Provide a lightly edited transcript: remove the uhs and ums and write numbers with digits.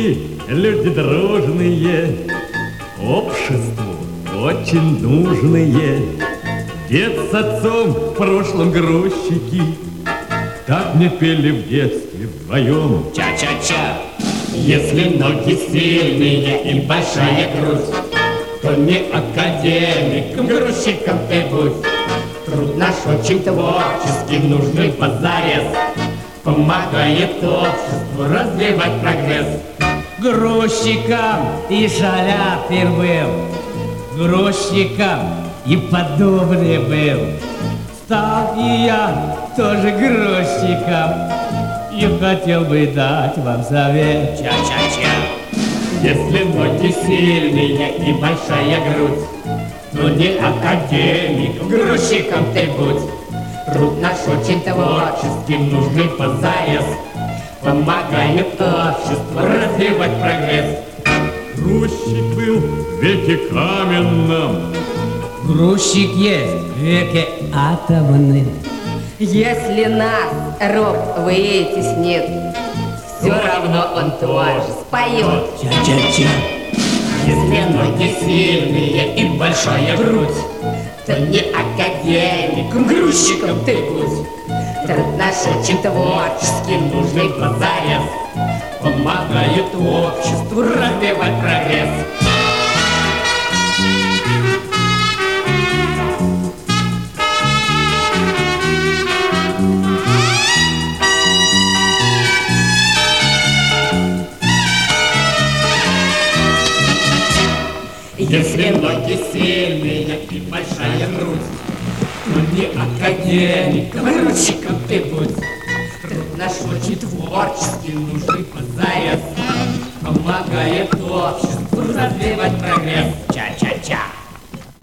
мужики, люди дружные, обществу очень нужные. Дед с отцом в прошлом грузчики, так мне пели в детстве вдвоем. Ча-ча-ча. Если ноги сильные и большая грудь, то не академиком, грузчиком ты будь. Труд наш очень творческий, нужный позарез, помогает обществу развивать прогресс. Грузчиком и шаляпер был, грузчиком и подобный был. Стал и я тоже грузчиком, и хотел бы дать вам совет. Ча-ча-ча. Если ноги сильные и большая грудь, то не академиком, грузчиком ты будь. Труд наш очень творческий, нужный позарез, помогает обществу развивать прогресс. Грузчик был в веке каменном, Грузчик есть в веке атомном. Если нас рок вытеснит, все равно он тоже споет. Ча-ча-ча. Если ноги сильные и большая грудь, то не академиком, грузчиком ты будь. Труд наш очень творческий, нужный позарез, помогает обществу развивать прогресс. Если ноги сильные и большая грудь, то не академиком, грузчиком ты будь. Труд наш очень творческий, нужный позарез, помогает обществу развивать прогресс.